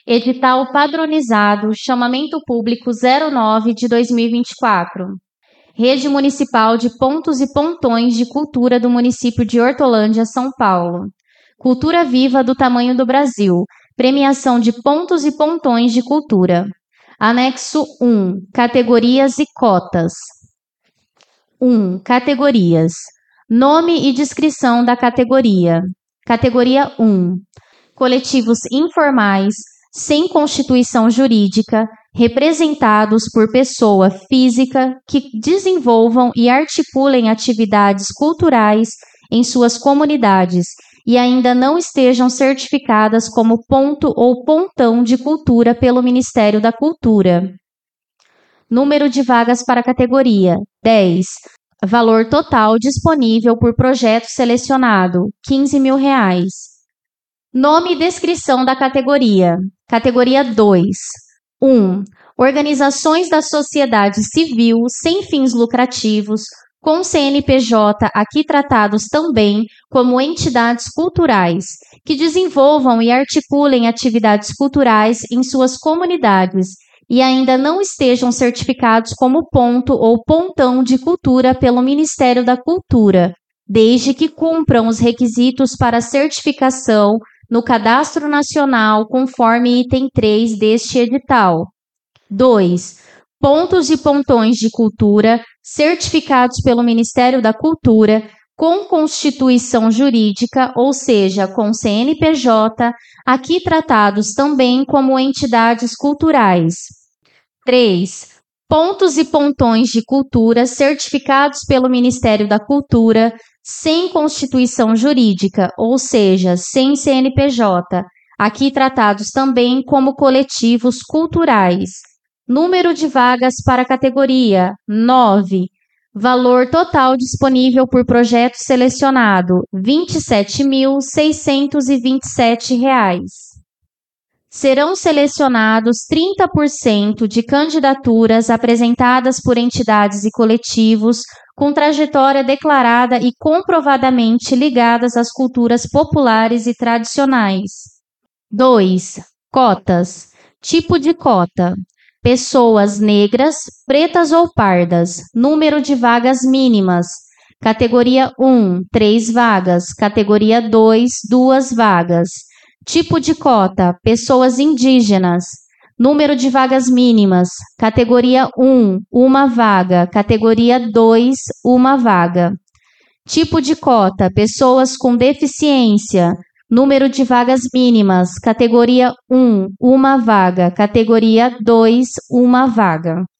Edital padronizado, chamamento público 09 de 2024. Rede Municipal de Pontos e Pontões de Cultura do município de Hortolândia, São Paulo. Cultura viva do tamanho do Brasil. Premiação de pontos e pontões de cultura. Anexo 1. Categorias e cotas. 1. Categorias. Nome e descrição da categoria. Categoria 1. Coletivos informais, sem constituição jurídica, representados por pessoa física que desenvolvam e articulem atividades culturais em suas comunidades e ainda não estejam certificadas como ponto ou pontão de cultura pelo Ministério da Cultura. Número de vagas para a categoria: 10. Valor total disponível por projeto selecionado: R$15.000. Nome e descrição da categoria. Categoria 2. 1. Organizações da sociedade civil sem fins lucrativos, com CNPJ aqui tratados também como entidades culturais, que desenvolvam e articulem atividades culturais em suas comunidades e ainda não estejam certificados como ponto ou pontão de cultura pelo Ministério da Cultura, desde que cumpram os requisitos para certificação no Cadastro Nacional, conforme item 3 deste edital. 2. Pontos e pontões de cultura certificados pelo Ministério da Cultura com constituição jurídica, ou seja, com CNPJ, aqui tratados também como entidades culturais. 3. Pontos e pontões de cultura certificados pelo Ministério da Cultura sem constituição jurídica, ou seja, sem CNPJ, aqui tratados também como coletivos culturais. Número de vagas para a categoria: 9. Valor total disponível por projeto selecionado: R$27.627. Serão selecionados 30% de candidaturas apresentadas por entidades e coletivos com trajetória declarada e comprovadamente ligadas às culturas populares e tradicionais. 2. Cotas. Tipo de cota: pessoas negras, pretas ou pardas. Número de vagas mínimas. Categoria 1, 3 vagas. Categoria 2, 2 vagas. Tipo de cota: pessoas indígenas. Número de vagas mínimas. Categoria 1, 1 vaga. Categoria 2, 1 vaga. Tipo de cota: pessoas com deficiência. Número de vagas mínimas. Categoria 1, 1 vaga. Categoria 2, 1 vaga.